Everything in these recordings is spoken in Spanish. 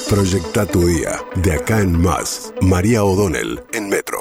Proyecta tu día, de acá en más. María O'Donnell, en Metro.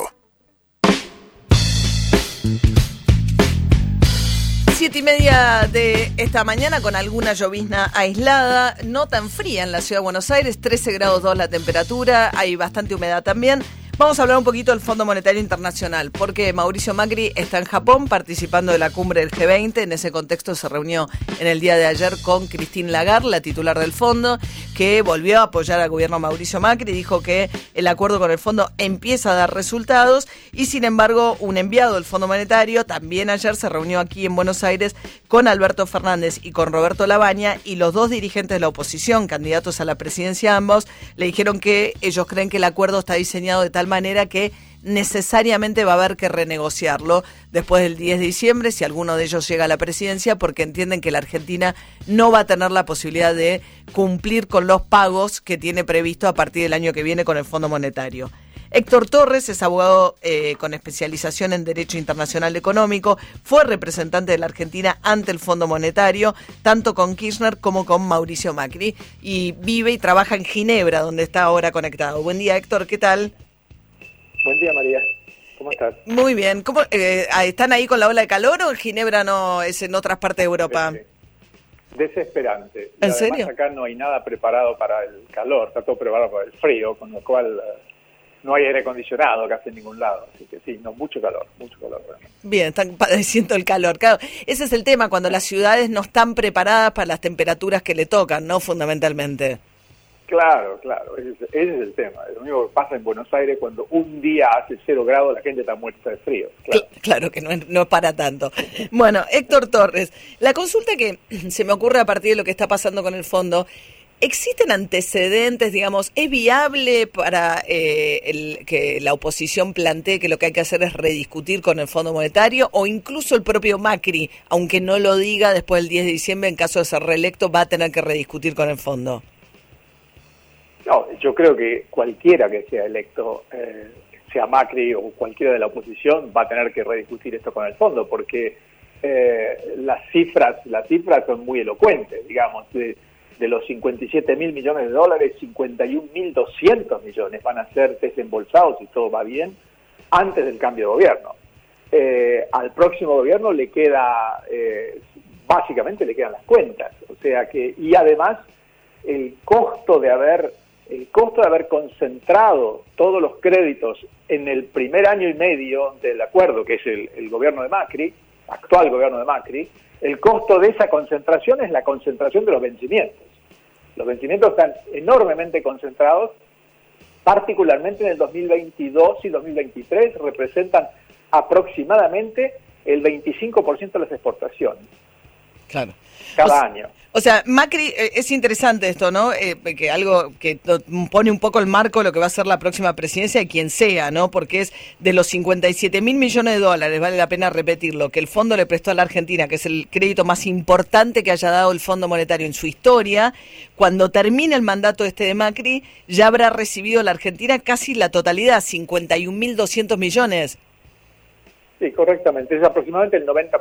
7:30 de esta mañana con alguna llovizna aislada, no tan fría en la ciudad de Buenos Aires, 13 grados 2 la temperatura, hay bastante humedad también. Vamos a hablar un poquito del Fondo Monetario Internacional, porque Mauricio Macri está en Japón participando de la cumbre del G20. En ese contexto se reunió en el día de ayer con Christine Lagarde, la titular del fondo, que volvió a apoyar al gobierno Mauricio Macri, dijo que el acuerdo con el fondo empieza a dar resultados y sin embargo un enviado del Fondo Monetario también ayer se reunió aquí en Buenos Aires con Alberto Fernández y con Roberto Labaña, y los dos dirigentes de la oposición, candidatos a la presidencia ambos, le dijeron que ellos creen que el acuerdo está diseñado de tal manera que necesariamente va a haber que renegociarlo después del 10 de diciembre si alguno de ellos llega a la presidencia, porque entienden que la Argentina no va a tener la posibilidad de cumplir con los pagos que tiene previsto a partir del año que viene con el Fondo Monetario. Héctor Torres es abogado con especialización en Derecho Internacional Económico, fue representante de la Argentina ante el Fondo Monetario, tanto con Kirchner como con Mauricio Macri, y vive y trabaja en Ginebra, donde está ahora conectado. Buen día, Héctor, ¿qué tal? Buen día, María. ¿Cómo estás? Muy bien. ¿Cómo, están ahí con la ola de calor o en Ginebra no es en otras partes de Europa? Desesperante. ¿En además, serio? Acá no hay nada preparado para el calor, está todo preparado para el frío, con lo cual no hay aire acondicionado casi en ningún lado. Así que sí, no, mucho calor realmente. Bien, están padeciendo el calor. Claro, ese es el tema, cuando las ciudades no están preparadas para las temperaturas que le tocan, ¿no? Fundamentalmente. Claro, ese es el tema. Lo único que pasa en Buenos Aires, cuando un día hace 0 grados, la gente está muerta de frío. Claro que no es para tanto. Bueno, Héctor Torres, la consulta que se me ocurre a partir de lo que está pasando con el fondo, ¿existen antecedentes, digamos, es viable para que la oposición plantee que lo que hay que hacer es rediscutir con el Fondo Monetario, o incluso el propio Macri, aunque no lo diga, después del 10 de diciembre, en caso de ser reelecto, va a tener que rediscutir con el fondo? No, yo creo que cualquiera que sea electo, sea Macri o cualquiera de la oposición, va a tener que rediscutir esto con el fondo, porque las cifras son muy elocuentes, digamos. De los 57.000 millones de dólares, 51.200 millones van a ser desembolsados, si todo va bien, antes del cambio de gobierno. Al próximo gobierno le queda, básicamente le quedan las cuentas, o sea que, y además el costo de haber concentrado todos los créditos en el primer año y medio del acuerdo, que es el gobierno de Macri, actual gobierno de Macri, el costo de esa concentración es la concentración de los vencimientos. Los vencimientos están enormemente concentrados, particularmente en el 2022 y 2023, representan aproximadamente el 25% de las exportaciones. Claro. Cada año. O sea, Macri, es interesante esto, ¿no? Que algo que pone un poco el marco de lo que va a ser la próxima presidencia de quien sea, ¿no? Porque es de los 57.000 millones de dólares, vale la pena repetirlo, que el fondo le prestó a la Argentina, que es el crédito más importante que haya dado el Fondo Monetario en su historia. Cuando termine el mandato de Macri, ya habrá recibido la Argentina casi la totalidad, 51.200 millones. Sí, correctamente, es aproximadamente el 90%.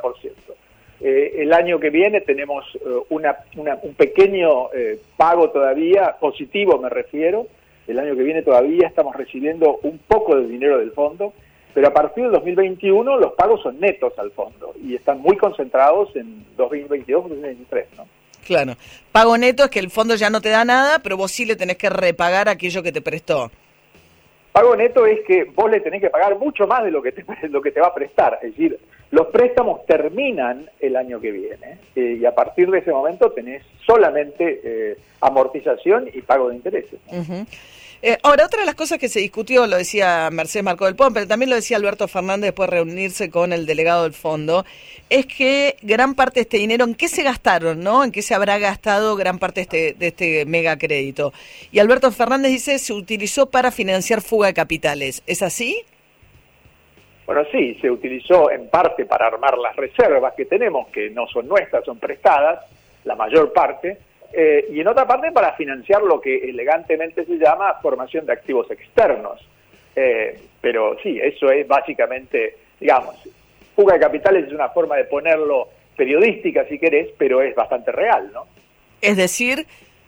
El año que viene tenemos un pequeño pago todavía, positivo me refiero. El año que viene todavía estamos recibiendo un poco de dinero del fondo, pero a partir del 2021 los pagos son netos al fondo y están muy concentrados en 2022-2023, ¿no? Claro. Pago neto es que el fondo ya no te da nada, pero vos sí le tenés que repagar aquello que te prestó. Pago neto es que vos le tenés que pagar mucho más de lo que te va a prestar, es decir, los préstamos terminan el año que viene y a partir de ese momento tenés solamente amortización y pago de intereses. Uh-huh. Ahora, otra de las cosas que se discutió, lo decía Mercedes Marcó del Pont, pero también lo decía Alberto Fernández después de reunirse con el delegado del fondo, es que gran parte de este dinero, ¿en qué se gastaron, no? ¿En qué se habrá gastado gran parte de este megacrédito? Y Alberto Fernández dice, se utilizó para financiar fuga de capitales. ¿Es así? Bueno, sí, se utilizó en parte para armar las reservas que tenemos, que no son nuestras, son prestadas, la mayor parte, y en otra parte para financiar lo que elegantemente se llama formación de activos externos. Pero sí, eso es básicamente, digamos, fuga de capitales es una forma de ponerlo periodística si querés, pero es bastante real, ¿no? Es decir,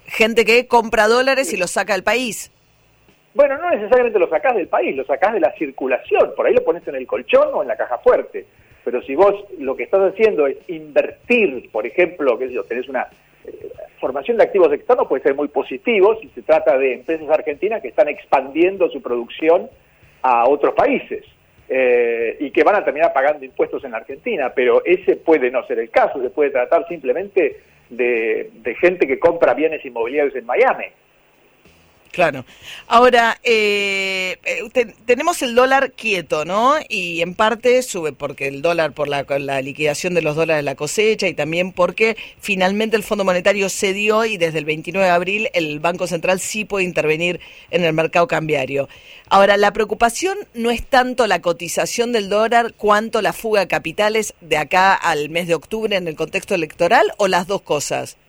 gente que compra dólares y los saca del país. Bueno, no necesariamente lo sacás del país, lo sacás de la circulación, por ahí lo pones en el colchón o en la caja fuerte. Pero si vos lo que estás haciendo es invertir, por ejemplo, qué sé yo, tenés una formación de activos externos, puede ser muy positivo si se trata de empresas argentinas que están expandiendo su producción a otros países y que van a terminar pagando impuestos en Argentina, pero ese puede no ser el caso, se puede tratar simplemente de gente que compra bienes inmobiliarios en Miami. Claro. Ahora, tenemos el dólar quieto, ¿no? Y en parte sube porque el dólar por la liquidación de los dólares de la cosecha y también porque finalmente el Fondo Monetario cedió y desde el 29 de abril el Banco Central sí puede intervenir en el mercado cambiario. Ahora, la preocupación no es tanto la cotización del dólar cuanto la fuga de capitales de acá al mes de octubre en el contexto electoral, ¿o las dos cosas?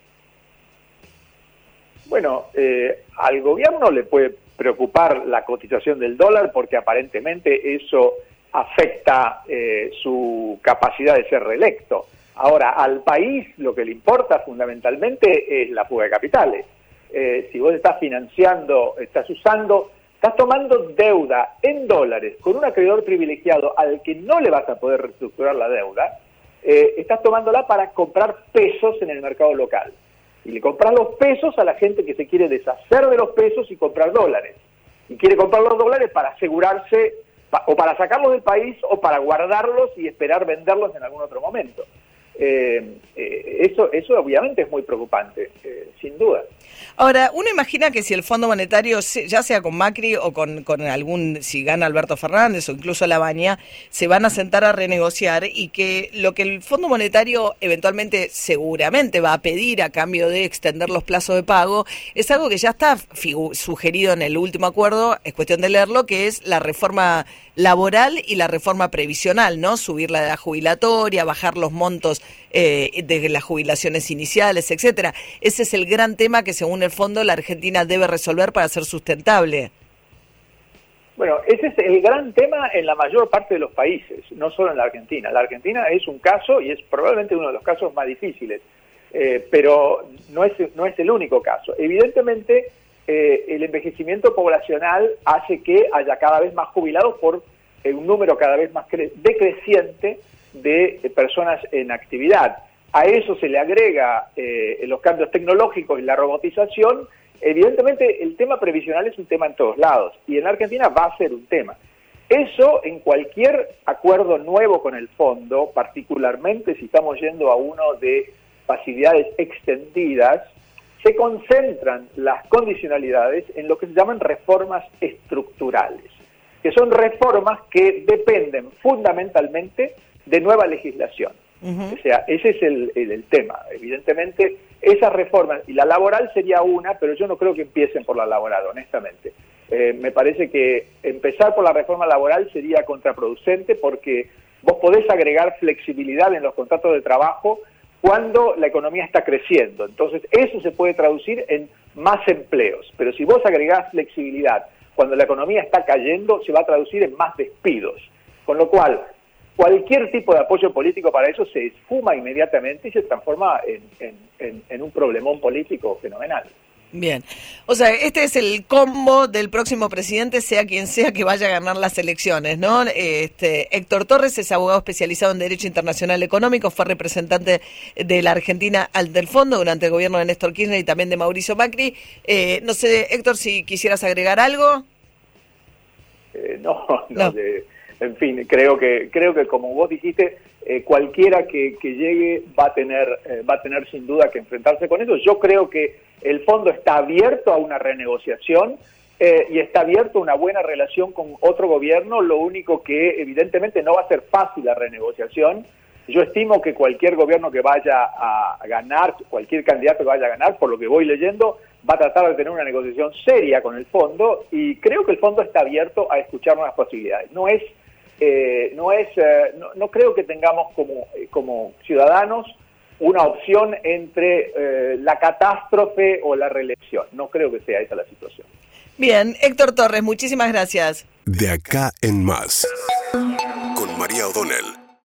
Bueno, al gobierno le puede preocupar la cotización del dólar porque aparentemente eso afecta su capacidad de ser reelecto. Ahora, al país lo que le importa fundamentalmente es la fuga de capitales. Si vos estás financiando, estás tomando deuda en dólares con un acreedor privilegiado al que no le vas a poder reestructurar la deuda, estás tomándola para comprar pesos en el mercado local. Y le compras los pesos a la gente que se quiere deshacer de los pesos y comprar dólares. Y quiere comprar los dólares para asegurarse, o para sacarlos del país, o para guardarlos y esperar venderlos en algún otro momento. Eso obviamente es muy preocupante, sin duda. Ahora, uno imagina que si el Fondo Monetario, ya sea con Macri o con si gana Alberto Fernández o incluso Labaña, se van a sentar a renegociar y que lo que el Fondo Monetario eventualmente seguramente va a pedir a cambio de extender los plazos de pago es algo que ya está sugerido en el último acuerdo, es cuestión de leerlo, que es la reforma laboral y la reforma previsional, ¿no? Subir la edad jubilatoria, bajar los montos de las jubilaciones iniciales, etcétera. Ese es el gran tema que según el fondo la Argentina debe resolver para ser sustentable. Bueno, ese es el gran tema en la mayor parte de los países, no solo en la Argentina. La Argentina es un caso y es probablemente uno de los casos más difíciles, pero no es el único caso. Evidentemente, el envejecimiento poblacional hace que haya cada vez más jubilados por un número cada vez más decreciente de personas en actividad. A eso se le agrega los cambios tecnológicos y la robotización. Evidentemente el tema previsional es un tema en todos lados y en Argentina va a ser un tema. Eso en cualquier acuerdo nuevo con el fondo, particularmente si estamos yendo a uno de facilidades extendidas, se concentran las condicionalidades en lo que se llaman reformas estructurales, que son reformas que dependen fundamentalmente de nueva legislación. Uh-huh. O sea, ese es el tema. Evidentemente, esas reformas, y la laboral sería una, pero yo no creo que empiecen por la laboral, honestamente. Me parece que empezar por la reforma laboral sería contraproducente porque vos podés agregar flexibilidad en los contratos de trabajo cuando la economía está creciendo. Entonces, eso se puede traducir en más empleos. Pero si vos agregás flexibilidad cuando la economía está cayendo, se va a traducir en más despidos. Con lo cual, cualquier tipo de apoyo político para eso se esfuma inmediatamente y se transforma en un problemón político fenomenal. Bien, o sea, este es el combo del próximo presidente, sea quien sea que vaya a ganar las elecciones, ¿no? Héctor Torres es abogado especializado en Derecho Internacional Económico, fue representante de la Argentina del Fondo durante el gobierno de Néstor Kirchner y también de Mauricio Macri. No sé, Héctor, si quisieras agregar algo. No. En fin, creo que como vos dijiste, cualquiera que llegue va a tener sin duda que enfrentarse con eso. Yo creo que el fondo está abierto a una renegociación y está abierto a una buena relación con otro gobierno. Lo único que evidentemente no va a ser fácil la renegociación. Yo estimo que cualquier gobierno que vaya a ganar, cualquier candidato que vaya a ganar, por lo que voy leyendo, va a tratar de tener una negociación seria con el fondo y creo que el fondo está abierto a escuchar nuevas posibilidades. No creo que tengamos como ciudadanos una opción entre la catástrofe o la reelección. No creo que sea esa la situación. Bien, Héctor Torres, muchísimas gracias. De acá en más, con María O'Donnell.